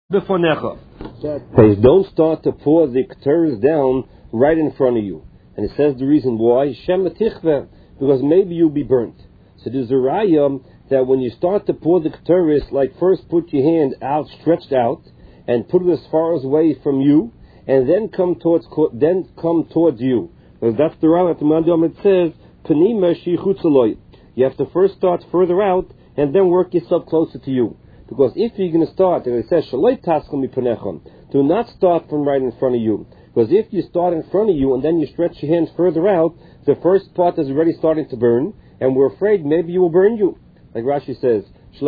Befonecha. Says, don't start to pour the ketores down right in front of you. And it says the reason why, because maybe you'll be burnt. So there's a raya that when you start to pour the ketores, like first put your hand out, stretched out, and put it as far away from you, and then come towards you. Because that's the raya at the Mandam. It says, you have to first start further out, and then work yourself closer to you. Because if you're going to start, and it says, do not start from right in front of you. Because if you start in front of you and then you stretch your hands further out, the first part is already starting to burn, and we're afraid maybe you will burn you. Like Rashi says,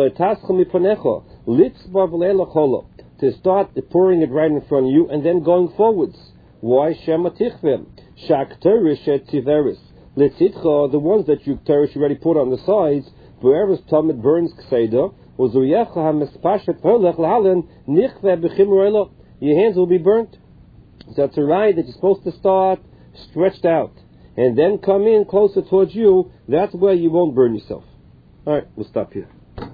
to start pouring it right in front of you and then going forwards. Why? The ones that you already put on the sides, wherever Talmud burns Kseda, your hands will be burnt. So it's a right that you're supposed to start stretched out and then come in closer towards you. That's where you won't burn yourself. Alright, we'll stop here.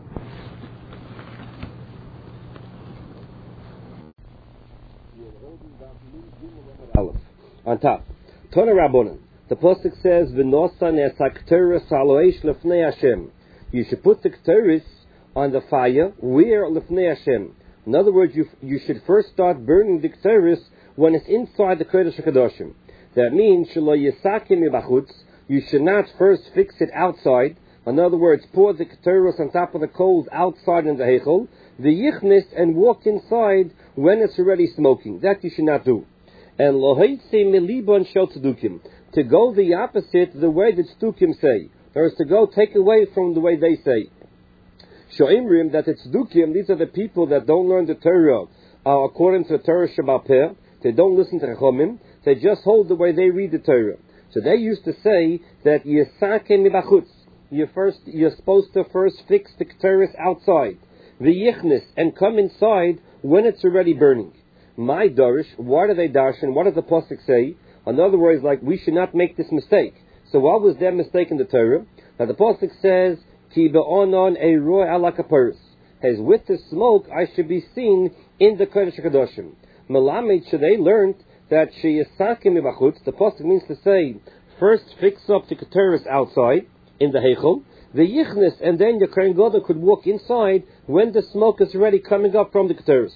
On top, Tona Rabbonan, the pasuk says, "V'nosan es hakteres aloeish lefnei Hashem." You should put the ketores on the fire where lefnei Hashem. In other words, you should first start burning the ketores when it's inside the Kodesh HaKadoshim. That means shelo yisakim mibachutz. You should not first fix it outside. In other words, pour the ketores on top of the coals outside in the heichel, the yichnis, and walk inside when it's already smoking. That you should not do. And loheitze milibon shel tzedukim, to go the opposite the way that tzedukim say. There is to go take away from the way they say. Shoimrim, that it's tzdukim, these are the people that don't learn the Torah according to the Torah Shabbat Peh. They don't listen to Chachamim. They just hold the way they read the Torah. So they used to say that yisake mibachutz. You're supposed to first fix the ketores outside, the yichnis, and come inside when it's already burning. My darish, why do they dash and what does the pasuk say? In other words, like, we should not make this mistake. So what was their mistake in the Torah? Now the pasuk says, Ki be'onon eiroi ala kaparis. As with the smoke, I should be seen in the Kodesh HaKadoshim. Melamed, should they learned that sheyisakim mibachutz, the pasuk means to say, first fix up the ketores outside, in the heichel, the yichnis, and then your Kohen Gadol could walk inside when the smoke is already coming up from the ketores.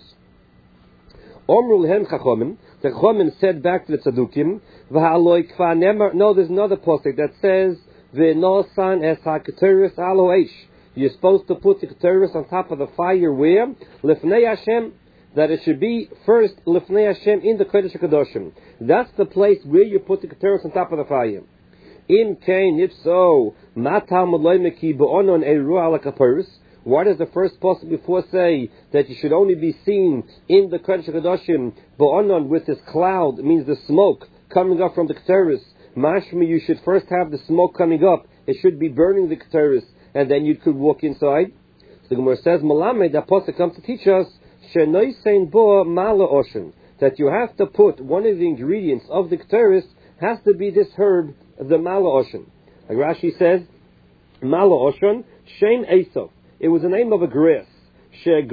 Omru lehem chachomim, the chachomim said back to the tzadukim, v'haloi kfa nemer, no, there's another pasuk that says, v'nosan es ha-ketores alo eish. You're supposed to put the ketores on top of the fire where? Lefnei Hashem, that it should be first lefnei Hashem in the Kodesh HaKadoshim. That's the place where you put the ketores on top of the fire. Im kain, if so, matam loymeki be'onon eiru ala kaparis. Why does the first pasuk before say that you should only be seen in the Kodesh HaKadoshim be'onon with this cloud? It means the smoke coming up from the ketores. Mashmi, you should first have the smoke coming up. It should be burning the ketores, and then you could walk inside. So the Gemara says, Malamed, that pasuk comes to teach us shenoisein bo mala oshen, that you have to put one of the ingredients of the ketores has to be this herb, the mala oshen. Like Rashi says, mala oshen shein esav. It was the name of a grass. It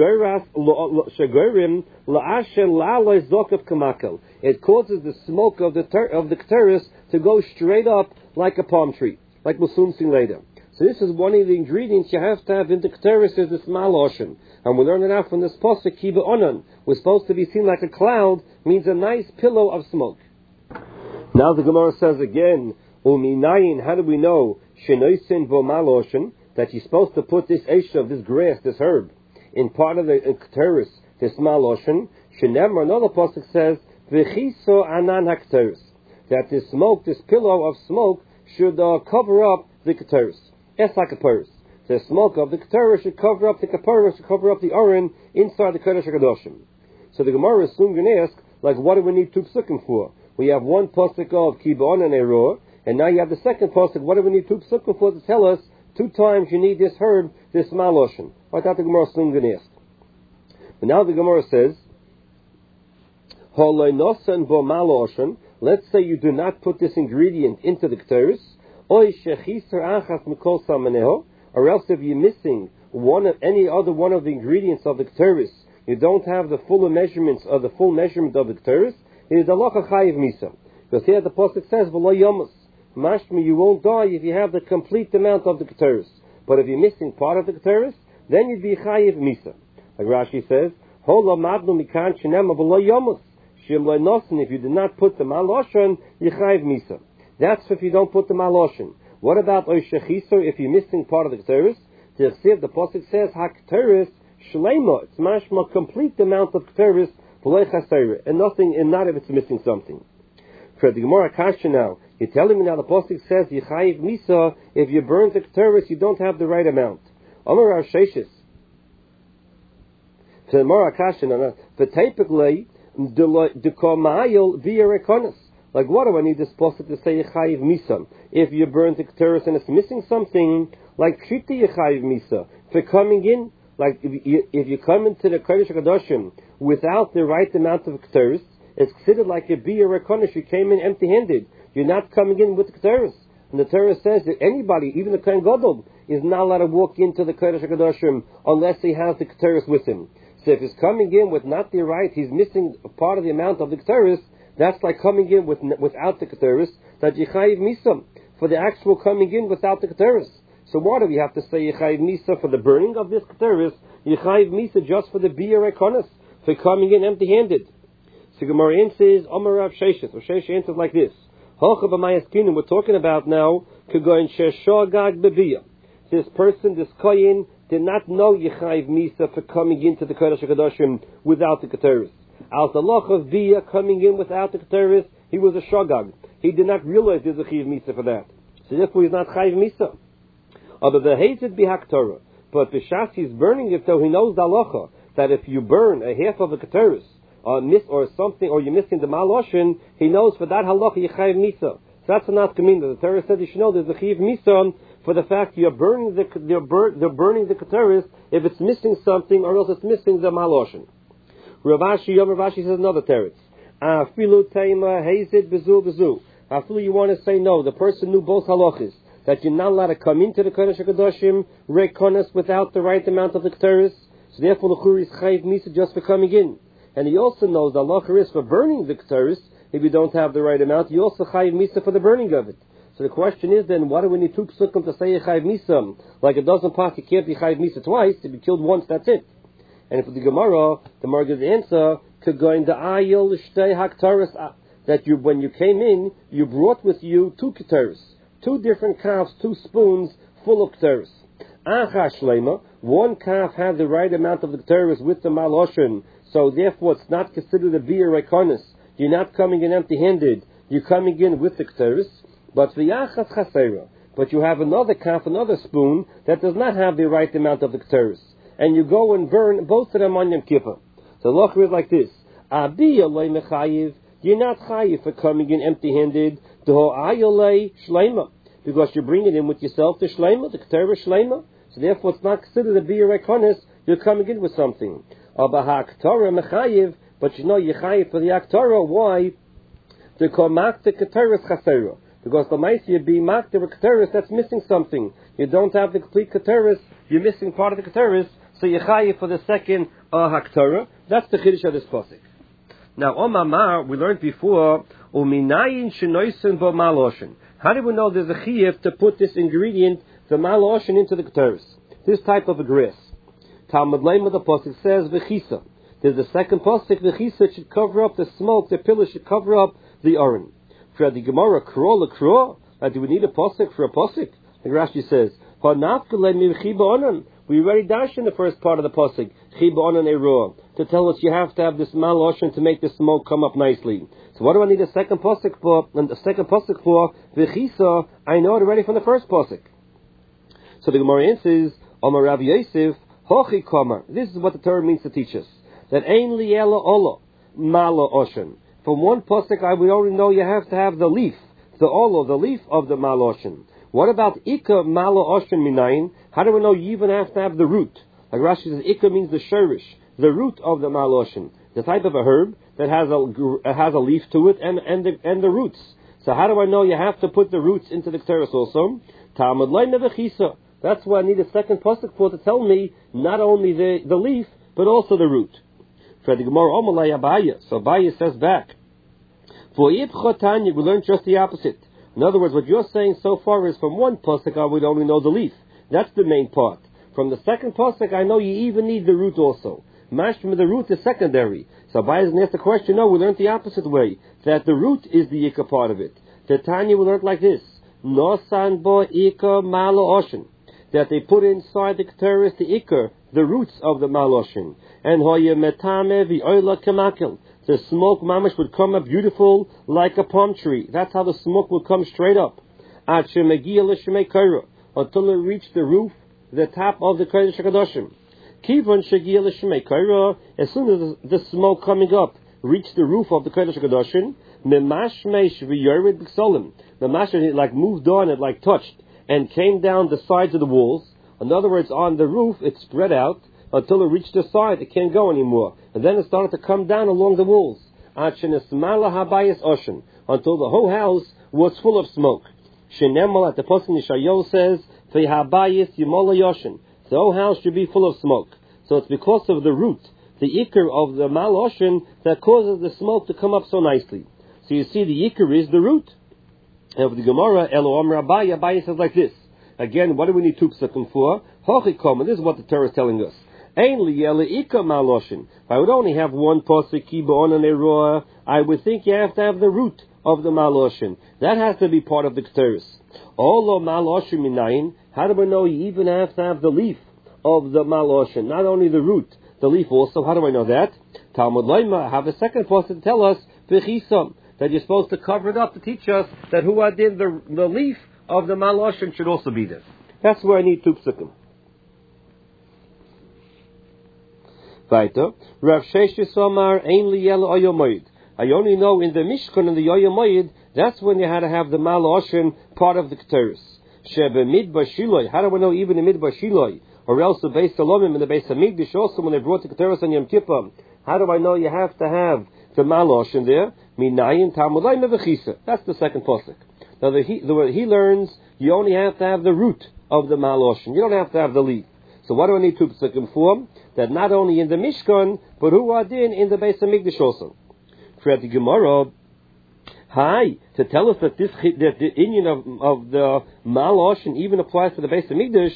causes the smoke of the ketores to go straight up like a palm tree, like we'll soon see later. So this is one of the ingredients you have to have in the ketores, is this maloshen. And we learn it out from this pasuk, kiba onan. We're supposed to be seen like a cloud, means a nice pillow of smoke. Now the Gemara says again, uminayin, how do we know, shenoisin vo maloshen, that you're supposed to put this eshav, this grass, this herb, in part of the ketores, this maloshen. Shenemar, another pasuk says, v'chiso anan hakteres, that this smoke, this pillow of smoke, should cover up the ketores. Es hakaparis. The smoke of the ketores should cover up the kaparis, should cover up the oren inside the Kodesh HaKadoshim. So the Gemara is soon going to ask, like, what do we need two psukim for? We have one pasuk of ki ba'onan eiroi, and now you have the second pasuk. What do we need two psukim for to tell us? 2 times you need this herb, this maloshen. I thought the Gemara is soon going to ask. But now the Gemara says, Holoinosan bo maloshen. Let's say you do not put this ingredient into the ketores, or else if you're missing any other one of the ingredients of the ketores, you don't have the full measurements of the full measurement of the Ketores, it is halacha chayiv misa. Because here the pasuk says, v'lo yomus. Mashmi, you won't die if you have the complete amount of the Ketores. But if you're missing part of the Ketores, then you'd be chayiv misa. Like Rashi says, hola madnu mikan shenema v'lo yomus. Shim lo nosen, if you did not put the maloshen, you chayiv misa. That's if you don't put the maloshen. What about oishechiso if you're missing part of the Ketores? The pasuk says, ha-Ketores shleima. It's mashma, complete amount of Ketores, v'lo chasera, and nothing, and not if it's missing something. For the Gemara Kasha now, you're telling me now the pasuk says Yechayiv Misa, if you burn the Ketores, you don't have the right amount. Amar Rav Sheshes. For the Gemara Kasha now, for typically the Komayil via Rekonis. Like, what do I need this pasuk to say Yechayiv Misa? If you burn the Ketores and it's missing something, like Shita Yechayiv Misa, for coming in, like if you come into the Kodesh HaKadoshim without the right amount of Ketores, it's considered like a bia rekonish. You came in empty-handed. You're not coming in with the Ketores. And the Torah says that anybody, even the Kohen Gadol, is not allowed to walk into the Kodesh HaKadoshim unless he has the Ketores with him. So if he's coming in with not the right, he's missing a part of the amount of the Ketores, that's like coming in without the Ketores, that Yechayiv Misa, for the actual coming in without the Ketores. So why do we have to say Yechayiv Misa for the burning of this Ketores, Yechayiv Misa just for the bia rekonis, for coming in empty-handed? So Gemara says, Amar Rav Sheshes. Rav Sheshes answers like this. We're talking about now, this person, this Kohen, did not know Yechayiv Misa for coming into the Kodesh HaKadoshim without the Ketores. As the loch of Via coming in without the Ketores, he was a Shogag. He did not realize there's a Chayiv Misa for that. So therefore he's not Chayiv Misa. Although the Hazed be Haktorah. But B'Shas he's burning it, so he knows the halacha, that if you burn a half of the Ketores, or something, or you're missing the maloshin, he knows for that halacha you chayiv misa. So that's not kamina. The Torah said you should know there's a chayiv misa for the fact you're burning they're burning the Ketores if it's missing something, or else it's missing the maloshin. Rav Ashi says another teretz. Afilu teima hazid bezu bezu. Afilu you want to say no. The person knew both halachas, that you're not allowed to come into the Kodesh HaKadoshim rekonos without the right amount of the Ketores. So therefore the churi is chayiv misa just for coming in. And he also knows the halacha is for burning the Ketores, if you don't have the right amount, you also chayiv misa for the burning of it. So the question is then, why do we need two psukim to say chayiv misa? Like it doesn't pass, you can't be chayiv misa twice, to be killed once, that's it. And for the Gemara gives the answer, Kagoin the ayil shtei haktaris, that you, when you came in, you brought with you two Ketores, two different calves, two spoons full of Ketores. Acha shleima, one calf had the right amount of the Ketores with the maloshin, so therefore it's not considered a bia rekonis. You're not coming in empty-handed. You're coming in with the Ketores. But v'yachas chasera. But you have another calf, another spoon, that does not have the right amount of the Ketores. And you go and burn both of them on Yom Kippur. So the halacha is like this. Abiyah loy mechayiv. You're not chayiv for coming in empty-handed. Deho ayolei shleima. Because you're bringing in with yourself the shleima, the Ketores shleima. So therefore it's not considered a bia rekonis. You're coming in with something. But you know Yechayiv for the Haktorah. Why? To call mak the Ketores chasera. Because the mice you be mak the Ketores that's missing something. You don't have the complete Ketores. You're missing part of the Ketores. So Yechayiv for the second Haktorah. That's the chiddush of this pasuk. Now Omamar we learned before uminayin shenoisen bo maloshin. How do we know there's a chiyuv to put this ingredient, the maloshin, into the Ketores? This type of a grass. Talmud Lema the pasuk says v'chisa. There's a second pasuk, v'chisa should cover up the smoke, the pillar should cover up the oren. For the Gemara, kro lekro, do we need a pasuk for a pasuk? The Rashi says, we already dashed in the first part of the pasuk, chiba onan eroah, to tell us you have to have this maloshin to make the smoke come up nicely. So what do I need a second pasuk for? And the second pasuk for v'chisa, I know it already from the first pasuk. So the Gemara answers, Amar Rav Yosef, Hochi Komer. This is what the Torah means to teach us. That Ein Liela Ola Mala Oshen. From one pasuk, we already know you have to have the leaf, the Ola, the leaf of the Mala Oshen. What about Ika Mala Oshen Minayin? How do we know you even have to have the root? Like Rashi says, Ika means the sherish, the root of the Mala Oshen, the type of a herb that has a leaf to it and the roots. So how do I know you have to put the roots into the Ketores also? Talmud Leina v'chisa. That's why I need a second pasuk for to tell me not only the leaf, but also the root. So Abaye says back, for Ibchotanya, we learned just the opposite. In other words, what you're saying so far is from one pasuk I would only know the leaf. That's the main part. From the second pasuk I know you even need the root also. Mashma, the root is secondary. So Abaye is going to ask the question, no, we learned the opposite way, that the root is the ikar part of it. The Tanya we learned like this, Nosan bo ikar malo oshin, that they put inside the keteris the ikar, the roots of the maloshin, and hoye metame v'oila kemakil. The smoke mamash would come up beautiful like a palm tree. That's how the smoke would come straight up. Until it reached the roof, the top of the Kodesh HaKadoshim. As soon as the smoke coming up reached the roof of the Kodesh HaKadoshim, the mashmesh like moved on, it like touched, and came down the sides of the walls. In other words, on the roof it spread out until it reached the side, it can't go anymore. And then it started to come down along the walls. Until the whole house was full of smoke. Shenemal, at the Pasuk Yeshayahu says, the whole house should be full of smoke. So it's because of the root, the ikar of the maloshin, that causes the smoke to come up so nicely. So you see, the ikar is the root. And of the Gemara, Abaye says like this. Again, what do we need two psukim for? Hochikom, and this is what the Torah is telling us. If I would only have one pasuk, I would think you have to have the root of the maloshin. That has to be part of the keteris. How do we know you even have to have the leaf of the maloshin? Not only the root, the leaf also. How do I know that? Talmud Loima have a second pasuk to tell us that you're supposed to cover it up to teach us that the leaf of the maloshin should also be there. That's where I need two psukim. Weiter, Rav Sheshes Omar Ein Liyel Oyomoid. I only know in the Mishkan and the Oyomoid, that's when you had to have the maloshin part of the keteris. Shebe Midbar Shiloi. How do I know even in Midbar Shiloi, or else the Beis Salomim and the Beis Hamikdash also when they brought the keteris on Yom Kippur? How do I know you have to have the maloshin there? Minayin Talmud Loima v'chisa. That's the second pasuk. Now the word he learns, you only have to have the root of the maloshin. You don't have to have the leaf. So what do I need two psukim for? That not only in the Mishkan, but who are in the Beis Hamikdash also. For the Gemara, to tell us that that the union of the maloshin even applies to the Beis Hamikdash.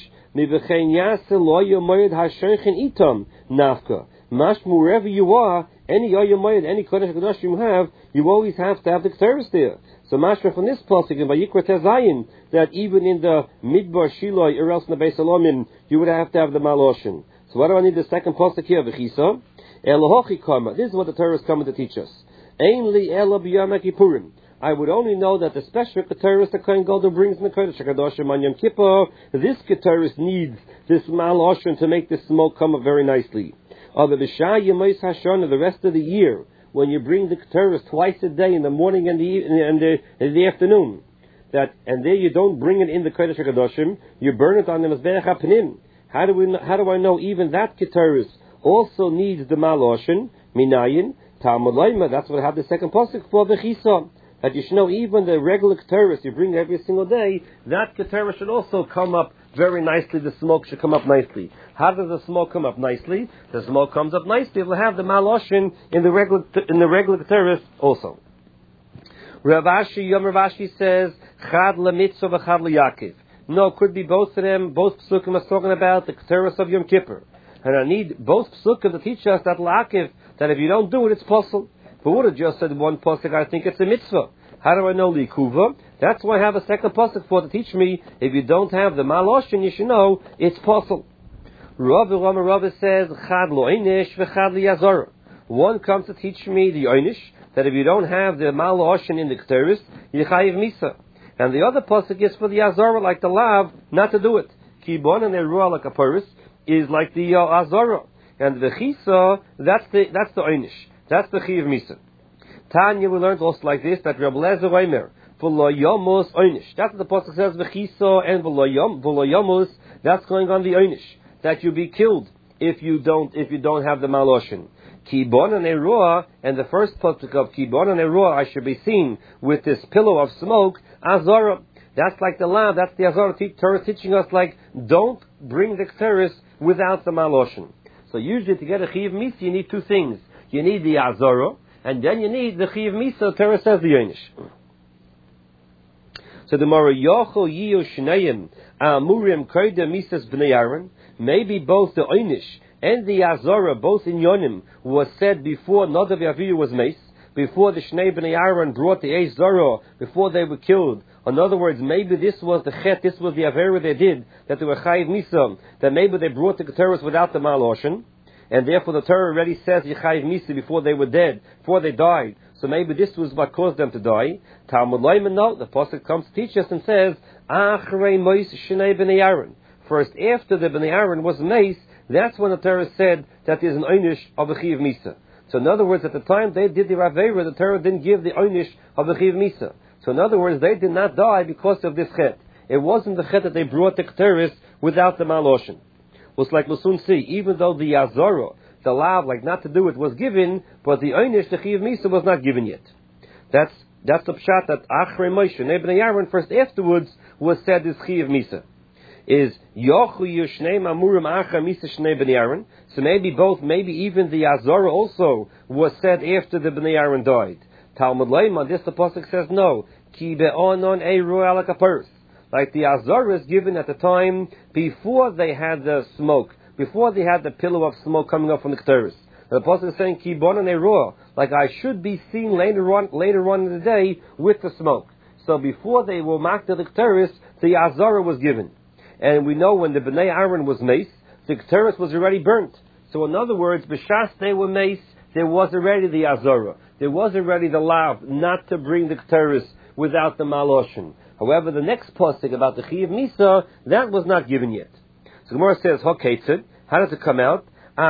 Mashmu, wherever you are, any Yoyim any Kodesh HaKadosh you have, you always have to have the keteris there. So mashma from this pasuk in Vayikra Tezayin, that even in the Midbar Shiloi or else in the Beis Salomim, you would have to have the maloshin. So why do I need the second pasuk here? V'chisa Elohochi Kama. This is what the Torah is coming to teach us. Ein li elo b'Yom Kippurim. I would only know that the special keteris the Kohen Gadol brings in the Kodesh HaKadoshim on Yom Kippur, this keteris needs this maloshin to make the smoke come up very nicely. Other b'shah Yemos Hashana, the rest of the year, when you bring the keteris twice a day, in the morning and the afternoon, and there you don't bring it in the Kodesh HaKadoshim, you burn it on the Mizbeach HaPnim. How do I know even that keteris also needs the maloshin? Minayin Talmud Loima. That's what I have the second pasuk for v'chisa. That you should know even the regular keteris you bring every single day, that keteris should also come up very nicely. The smoke should come up nicely. How does the smoke come up nicely? The smoke comes up nicely. It will have the maloshin in the regular keteris also. Rav Ashi says chad lemitzvah v'chad liyakiv. No, it could be both of them. Both psukim are talking about the keteris of Yom Kippur, and I need both psukim to teach us that la'akiv, that if you don't do it, it's possible. But would have just said one pasuk, I think it's a mitzvah. How do I know likuva? That's why I have a second pasuk for to teach me. If you don't have the maloshin, you should know it's possible. Rav says chad lo einish v'chad liyazara. One comes to teach me the einish, that if you don't have the maloshin in the keteris, you chayiv misa. And the other pasuk is for the azara, like the lav, not to do it. Kibon and eruah like a paris is like the azara, and the chisa, that's the einish. That's the Chiv Misa. Tanya, we learned also like this, that Reb Lezer Omer, V'lo Yomos Oynish. That's what the Pasuk says, V'chiso and V'lo Yomos, that's going on the Oynish. That you be killed if you don't have the maloshin. Kibon and Eruah, and the first Pasuk of Kibon and Eruah, I should be seen with this pillow of smoke, Azara. That's like the law, that's the Azara Torah teaching us, like, don't bring the keteris without the maloshin. So usually to get a Chiv Misa, you need two things. you need the Azara, and then you need the Chiv Misa. Torah says the Yoinish. So the Mara Yochel Yiyu Shnayim Amurim Koida Misas Bnei Aaron. Maybe both the Einish and the Azara, both in Yonim, was said before Nadav Yaviyu was maced, before the Shnei Bnei Aaron brought the Eish Zara, before they were killed. In other words, maybe this was the Chet, this was the Avera they did, that they were Chayiv Misa, that maybe they brought the Keteros without the Maloshin, and therefore the Torah already says Yechayiv Misa before they were dead, before they died. So maybe this was what caused them to die. Talmud Leiman, no, the Pasuk comes to teach us and says, Achrei Mois Shnei Bnei Aaron. First, after the Bnei Aaron was maced, that's when the Torah said that there's an Einish of the Chiv Misa. So in other words, at the time they did the Ravera, the Torah didn't give the Einish of the Chiv Misa. So in other words, they did not die because of this Chet. It wasn't the Chet that they brought the Keteris without the Maloshin. It's like we'll soon see, even though the Yazara, the lav, like not to do it, was given, but the Einish, the Chiv Misa, was not given yet. That's the pshat that Achrei Moshe, Bnei Aaron, first afterwards, was said as Chiv Misa. Is Yochu Yushnei Mamurim Achrei Misa Shnei Bnei Aaron. So maybe both, maybe even the Azara also was said after the Bnei Aaron died. Talmud Leiman, this the pasuk says no. Ki be'onon eiru ala kaparis. Like the Azara is given at the time before they had the smoke, before they had the pillar of smoke coming up from the Keteris. The pasuk is saying Ki be'onon eiru, like I should be seen later on in the day with the smoke. So before they were marked to the Keteris, the Azara was given. And we know when the Bnei Aaron was maced, the Keteris was already burnt. So in other words, b'shas they were maced, there was already the Azara. There was already the lav not to bring the Keteris without the Maloshin. However, the next pasuk about the Chiv Misa, that was not given yet. So Gemara says, Hoketzid, how does it come out?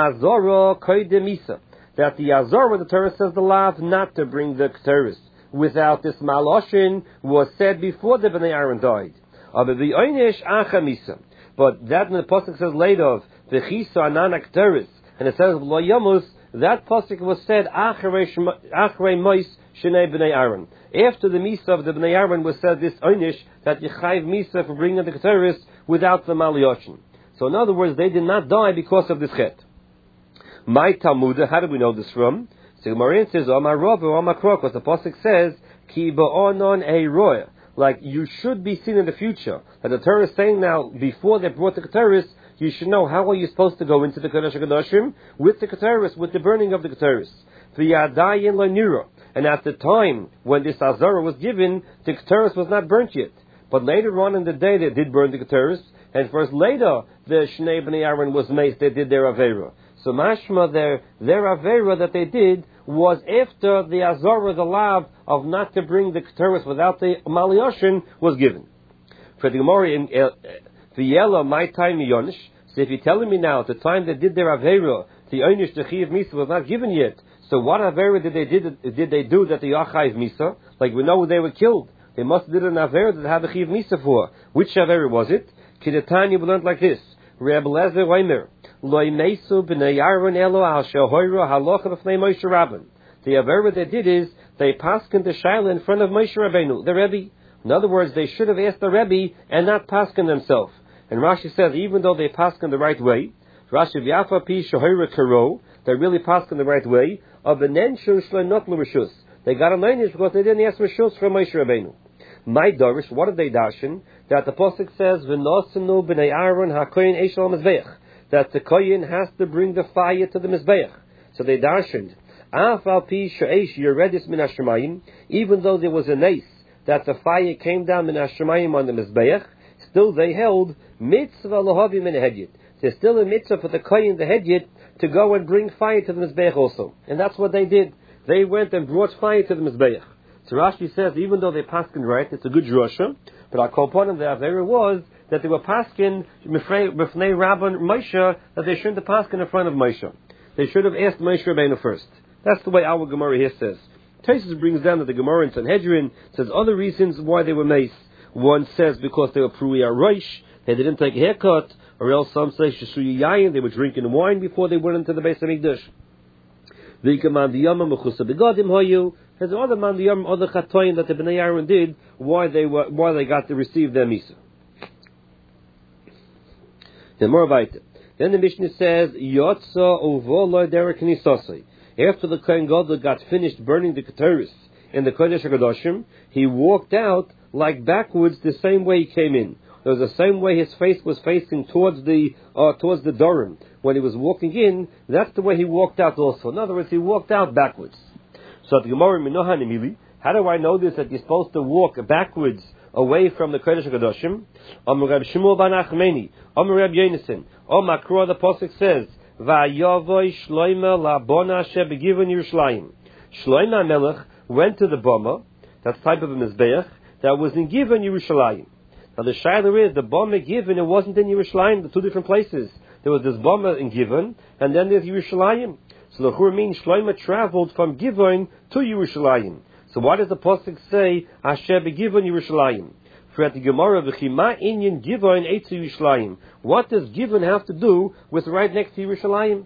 Azara koide Misa. That the Azara, the Torah says the lav not to bring the Keteris without this Maloshin was said before the Bnei Aaron died. But the Einish Acha Misa. But that in the pasuk says later of the Chisa Anan Keteris, and it says Lo Yamus, that pasuk was said Achrei Mois Shnei Bnei Aaron. After the Misa of the Bnei Aaron was said this Einish, that Yechayiv Misa for bringing the Keteris without the Maloshin. So in other words, they did not die because of this Chet. My Talmud, how do we know this from? So Gemara says Omar Rav or Omar Krok, what the pasuk says Ki Ba'onon Eiroya. Like you should be seen in the future. That the Torah is saying now, before they brought the Keteris, you should know how are you supposed to go into the Kodesh HaKadoshim with the Keteris, with the burning of the Keteris. V'yadayin l'nira. And at the time when this Azara was given, the Keteris was not burnt yet. But later on in the day they did burn the Keteris, and first later the Shnei Bnei Aaron was maced, they did their Avera. So mashma, their Avera that they did was after the Azara, the lav of not to bring the Keteris without the Maloshin was given. For the Gemara in V'yela, my time Yonish. So if you're telling me now, at the time they did their Avera, the Einish, the Chiv Misa was not given yet. So what Avera did they do that the Yachayiv Misa? Like we know they were killed. They must have did an Avera that had the Chiv Misa for. Which Avera was it? Kidatanya we learned like this. Reb Lezer Weimer. Loi Mesu b'nei Aaron elo al shehoira halacha b'fnei Moshe Rabbeinu. The Avera they did is, they paskin the Shaila in front of Moshe Rabbeinu, the Rebbe. In other words, they should have asked the Rebbe and not paskin themselves. And Rashi says, even though they paskin the right way, Rashi v'yafa pi shehoira karo, they really paskin the right way, of the nenshu shlo not l'rishus. They got a leinish because they didn't ask rishus from Moshe Rabbeinu. My Dorish, what did they darshan? That the pasuk says, v'nosenu b'nei Aaron hakoyin eish al mizbeach. That the koyin has to bring the fire to the mizbeach. So they darshaned, af al pi she'esh yeredis min hashemayim, even though there was a nace that the fire came down min hashemayim on the mizbeach, still they held mitzvah lahavi min hedyet. There's still a mitzvah for the koyin, the hedyet, to go and bring fire to the mizbeach also. And that's what they did. They went and brought fire to the mizbeach. So Rashi says, even though they paskin right, it's a good drasha, but our komponim the Avera was that they were paskin b'fnei Rabban Moshe, that they shouldn't have paskin in front of Moshe. They should have asked Moshe Rabbeinu first. That's the way our Gemara here says. Taisus brings down that the Gemara in Sanhedrin says other reasons why they were maced. One says because they were Pruya Roish, they didn't take a haircut, or else some say Shisuyi Yayin, they were drinking wine before they went into the Beis HaMikdash. There's other mandiyam, other chatoyin that the Bnei Aaron did, why they got to receive their misa. Then more about it. Then the Mishnah says, Yotza uvo lo derek nisosai. After the Kohen Gadol got finished burning the Keteris in the Kodesh HaKadoshim, he walked out like backwards the same way he came in. It was the same way his face was facing towards the Dorim. When he was walking in, that's the way he walked out also. In other words, he walked out backwards. So at the Gemara, Minoha Nemili, how do I know this, that you're supposed to walk backwards away from the Kodesh HaKadoshim? Amar Reb Shmuel ben Achmeni, Amar Reb Yonasan, Makro, the Pasuk says, Va'yavoy Shloime la'bona asher begivon Yerushalayim. Shloime HaMelech went to the Bama, that's type of a Mizbeach, that was in Givon Yerushalayim. Now the Shaila is, the Bama Givon, it wasn't in Yerushalayim, the two different places. There was this Bama in Givon, and then there's Yerushalayim. So the Chur means Shloime traveled from Givon to Yerushalayim. So why does the Pasuk say, Asher begivon Yerushalayim? For at the Gemara, V'chima inyan Givon eitzu Yerushalayim. What does Givon have to do with right next to Yerushalayim?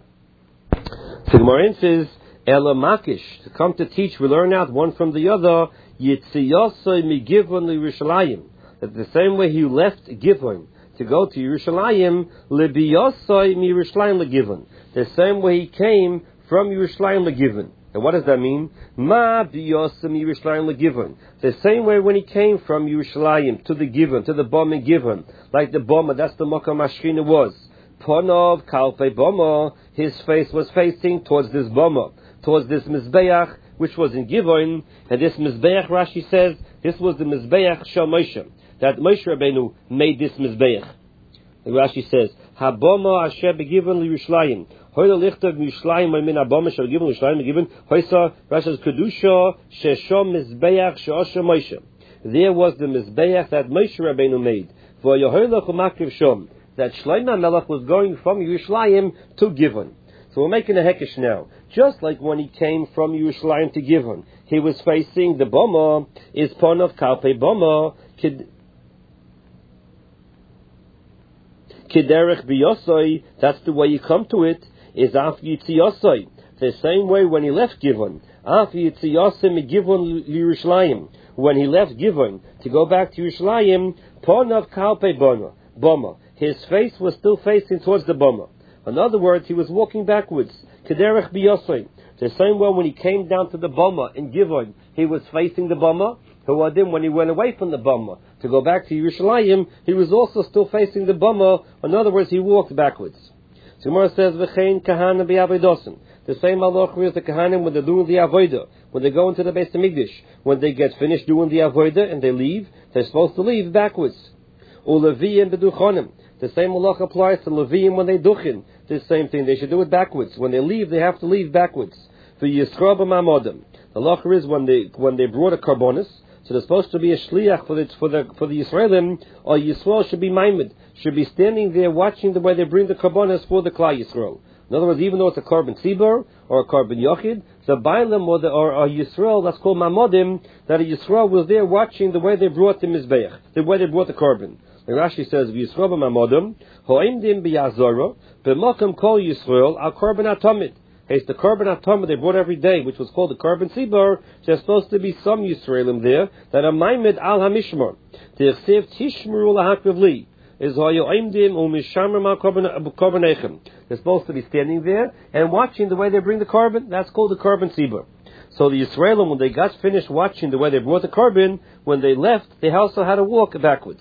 So the Gemara says, Ela Makish, to come to teach, we learn out one from the other, Yitziyosoi mi Givon Yerushalayim. That the same way he left Givon to go to Yerushalayim, Libiyosoi mi Yerushalayim leGivon. The same way he came from Yerushalayim leGivon. And what does that mean? Ma biyosim Yerushalayim leGivon. The same way when he came from Yerushalayim to the Givon, to the Bama Givon, like the Bama, that's the Makam Ashkina was. Ponov Kalpei Bama, his face was facing towards this Bama, towards this Mizbeach, which was in Givon, and this Mizbeach, Rashi says, this was the Mizbeach Shel Moshe, that Moshe Rabbeinu made this Mizbeach. And Rashi says, Habama Asher begivon Yerushalayim. Hoyle lichtav Yerushalayim min Habama Asher begivon Yerushalayim begivon. Hoysa Rashi says Kedusha Sheshom Mizbeach Sheosher Moshe. There was the Mizbeach that Moshe Rabbeinu made. For Yehoylach Umakriv Shom, that Shlomo HaMelech was going from Yerushalayim to Givon. So we're making a hekesh now. Just like when he came from Yerushalayim to Givon, he was facing the Bama, is Ponov Kalpei Bama, Kiderech Biyosoi, that's the way you come to it, is Af Yitziyosoi. The same way when he left Givon, Af Yitziyosoi mi Givon Yerushalayim. When he left Givon to go back to Yerushalayim, Ponov Kalpei Bama. His face was still facing towards the Bama. In other words, he was walking backwards. Kederech Biyosoi. The same way when he came down to the Bama in Givon, he was facing the Bama. When he went away from the Bama to go back to Yerushalayim, he was also still facing the Bama. In other words, he walked backwards. So Gemara says, V'chein kahana b'avodosim. The same halacha is the kahanim when they're doing the avodah, when they go into the Beis Hamikdash. When they get finished doing the avodah and they leave, they're supposed to leave backwards. U'leviyim b'duchonim. The same halacha applies to Leviyim when they duchin. The same thing, they should do it backwards. When they leave, they have to leave backwards. For Yisro b'mamodim. The halacha is when they brought a karbonis, so there's supposed to be a shliach for the Yisraelim, or Yisrael should be maimed, should be standing there watching the way they bring the karbonis for the Klal Yisrael. In other words, even though it's a carbon tzibur or a carbon yochid, the bailim or a Yisrael, that's called mamodim, that a Yisrael was there watching the way they brought the mizbeach, the way they brought the carbon. The Rashi says, Yisrael b'mamodim, ho'imdim b'yazora, b'makam kol Yisrael, al carbon atomid. It's the carbon atom they brought every day, which was called the carbon tzibur. There's supposed to be some Yisraelim there that are maimed al hamishmar. T'chsev tishmru lahakriv li. Is hayoimdim u'mishamrim al carbon echem. They're supposed to be standing there and watching the way they bring the carbon. That's called the carbon tzibur. So the Yisraelim, when they got finished watching the way they brought the carbon, when they left, they also had to walk backwards.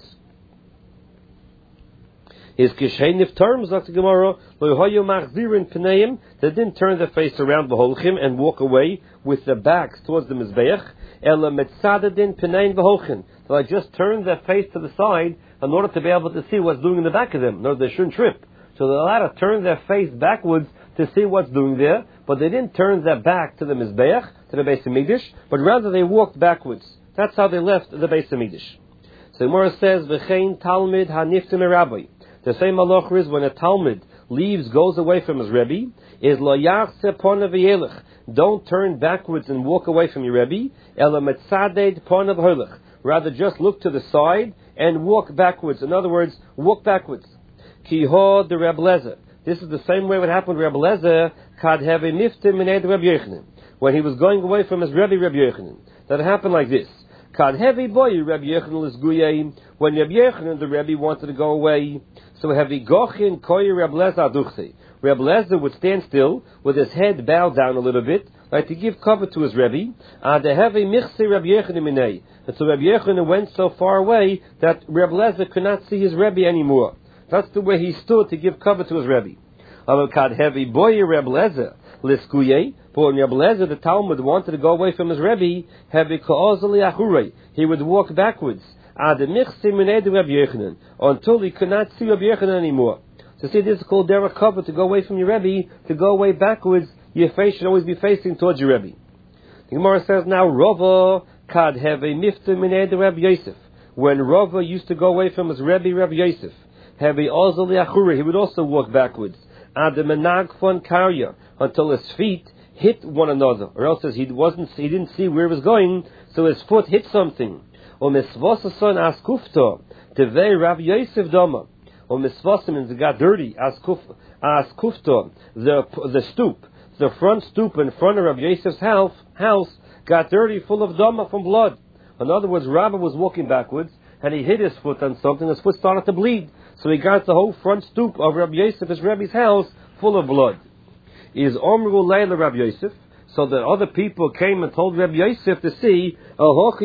Is kishein niftarm, sagt the Gemara, lo hayu machzirin pneim, they didn't turn their face around v'holchim and walk away with their backs towards the mizbeach, ela metzadadin pneim v'holchim. So they just turned their face to the side in order to be able to see what's doing in the back of them. No, they shouldn't trip. So they're allowed to turn their face backwards to see what's doing there, but they didn't turn their back to the mizbeach, to the Beis Hamikdash, but rather they walked backwards. That's how they left the Beis Hamikdash. So the Gemara says, v'chein talmid haniftim rabbi. The same halacha is when a Talmud leaves, goes away from his Rebbe, is lo yachse pona v'yelech. Don't turn backwards and walk away from your Rebbe. Ela metzaded pona v'holech. Rather just look to the side and walk backwards. In other words, walk backwards. Ki ho de Reb Lezer. This is the same way what happened with Reb Lezer. Kad have a niftim in Reb Yochanan. When he was going away from his Rebbe, Reb Yochanan. That happened like this. Kad heavy boy Rabbi Yochanan is guyay. When Rabbi Yochanan, the Rebbe, wanted to go away, so heavy gochin koy Rabbi Lezer aduchse. Rabbi Lezer would stand still with his head bowed down a little bit, like to give cover to his Rebbe. The heavy michse Rabbi Yochanan minay. And so Rabbi Yochanan went so far away that Rabbi Lezer could not see his Rebbe anymore. That's the way he stood to give cover to his Rebbe. Kad heavy boy Rabbi Lezer liskuye. But when Rabbi Lezer, the Talmud, wanted to go away from his Rebbe, he would walk backwards until he could not see Rabbi Yochanan anymore. So see, this is called derech cover, to go away from your Rebbe, to go away backwards. Your face should always be facing towards your Rebbe. The Gemara says now, Rava kad have a mifta mined Rabbi Yosef. When Rava used to go away from his Rebbe, Rabbi Yosef, have a ozal yachure, he would also walk backwards. Ad menag fon karya, until his feet hit one another, or else he didn't see where he was going, so his foot hit something. Or misvasason askufta, tevei Rabbi Yosef dama. Or misvasim means it got dirty. Askufta, the stoop, the front stoop in front of Rabbi Yosef's house got dirty, full of dama, from blood. In other words, Rabbi was walking backwards, and he hit his foot on something. His foot started to bleed, so he got the whole front stoop of Rabbi Yosef, his Rebbe's house, full of blood. Is Omru Leila Rabbi Yosef, so that other people came and told Rabbi Yosef to see